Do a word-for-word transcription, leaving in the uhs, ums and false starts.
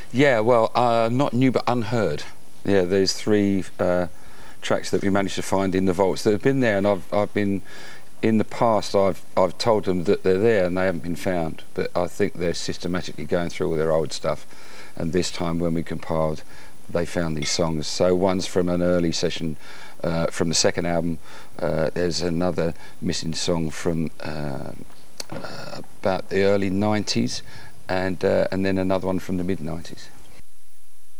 Yeah, well, uh, not new but unheard. Yeah, there's three uh, tracks that we managed to find in the vaults that have been there, and I've I've been in the past I've I've told them that they're there and they haven't been found, but I think they're systematically going through all their old stuff, and this time when we compiled, they found these songs. So one's from an early session uh, from the second album. Uh, there's another missing song from uh, uh, about the early nineties, and uh, and then another one from the mid nineties.